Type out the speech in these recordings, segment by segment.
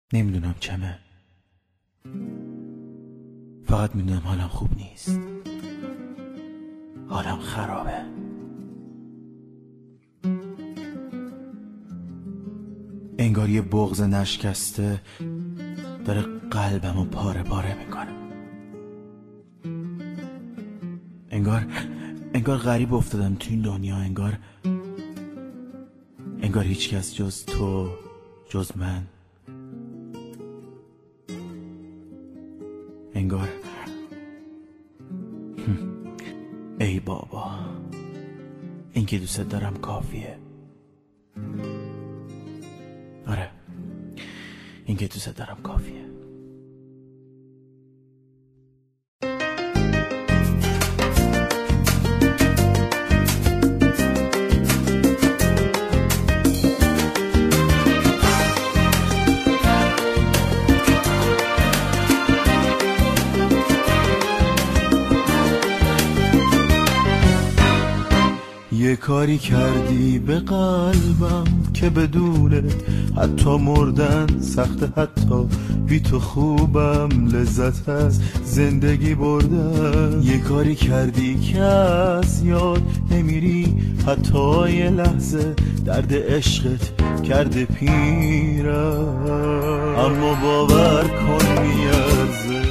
نمیدونم چمه، فقط میدونم حالم خوب نیست، حالم خرابه. انگار یه بغض نشکسته داره قلبمو پاره پاره میکنه. انگار غریب افتادم تو این دنیا. انگار هیچ کس جز تو، جز من، انگار ای بابا، این که دوست دارم کافیه. آره، این که دوست دارم کافیه. یه کاری کردی به قلبم که بدونه حتی مردن سخته، حتی بی تو خوبم، لذت از زندگی بردن. یه کاری کردی که از یاد نمیری، حتی یه لحظه درد عشقت کرده پیرم، اما باور کن میارزه.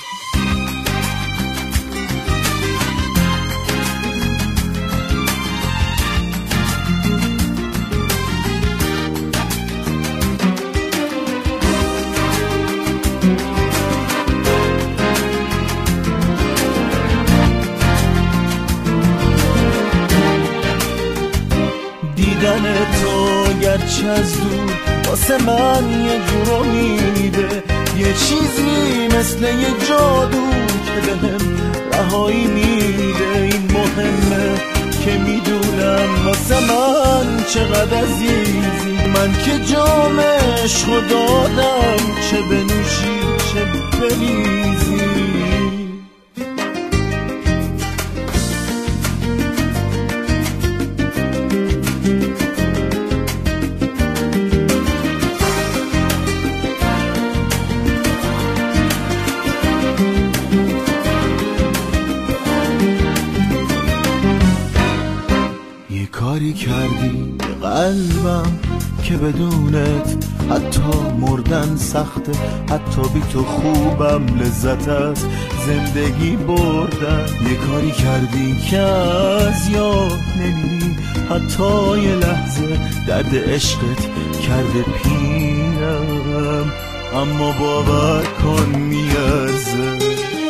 دیدن تو گرچه از دور واسه من یه جور امیده، یه چیزی مثل یه جادو که بهم رهایی میده. این مهمه که میدونم واسه من چقدر عزیزی، من که جام عشقو دادم، چه بنوشی چه بریزی. کاری کردی به قلبم که بدونت حتی مردن سخته، حتی بی تو خوبم، لذت از زندگی بردن. یه کاری کردی که از یاد نمیری، حتی یه لحظه درد عشقت کرده پیرم، اما باور کن میارزه.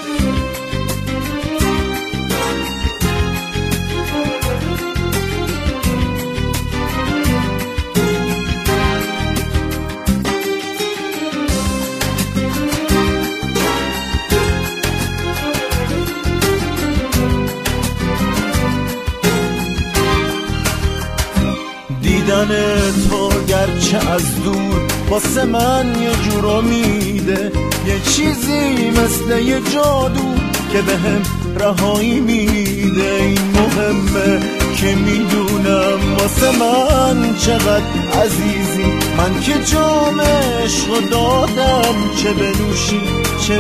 دیدن تو گرچه از دور واسه من یه جور امیده، یه چیزی مثل یه جادو که بهم رهایی میده. این مهمه که میدونم واسه من چقدر عزیزی، من که جام عشقو دادم، چه بنوشی چه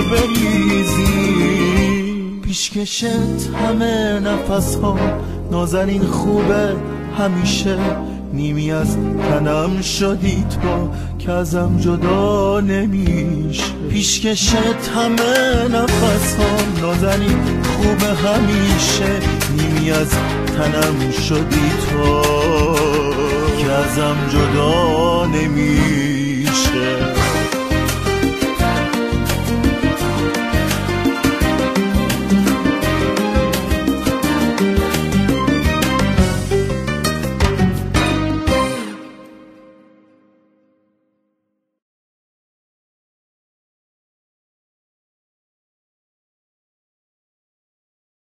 بریزی. پیشکشت همه نفس ها نازنین خوبه همیشه، نیمی از تنم شدی تو که ازم جدا نمیشه. پیشکشت همه نفس ها نازنین خوب همیشه، نیمی از تنم شدی تو که ازم جدا نمیشه.